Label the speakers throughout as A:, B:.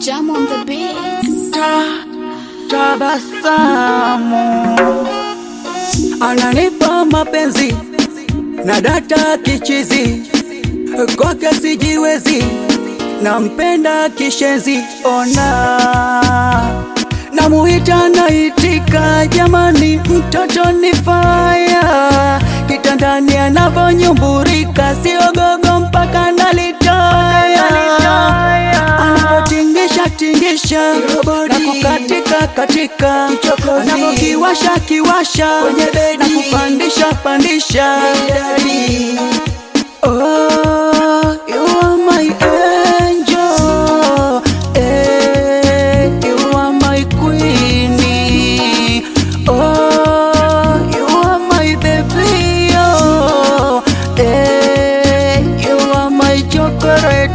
A: Jam on the beat.
B: Tabasamu ananipa mapenzi na data kichizi, kwake sijiwezi, nampenda kishenzi. Ona namuita naitika, jamani mtoto ni fire, kitandani anavonyumburika, siogogo mpaka nalitaya, anavotingisha tingisha na kukatika katika, anavokiwasha kiwasha na kupandisha pandisha. Oh, you are my angel, you are my queenie. Oh, you are my baby, oh, you are my chocolate.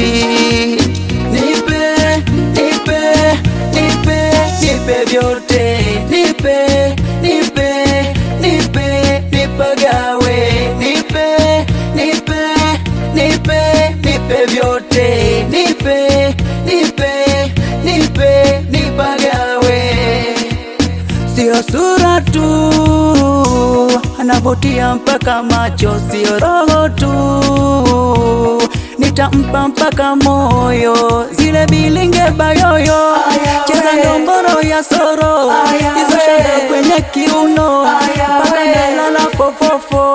B: Nipe, nipe, nipe, nipe vyote. Nipe, nipe, nipe, nipagawe. Nipe, nipe, nipe, nipe vyote. Nipe, nipe, nipe, nipagawe. Sio sura tu anavutia mpaka macho, sio roho tu, nitampa mpaka moyo, zile bilinge bayoyo, cheza ndomboro ya soro, hizo shanga kwenye kiuno, mpaka nalala fofofo.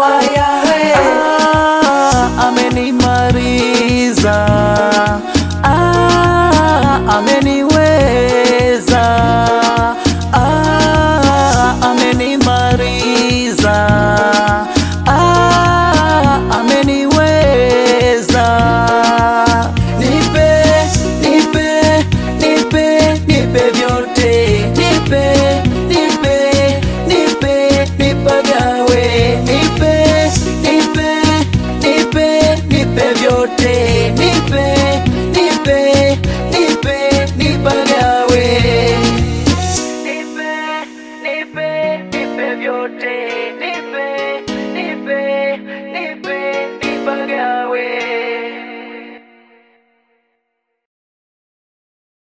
B: Amenimaliza, ameniua.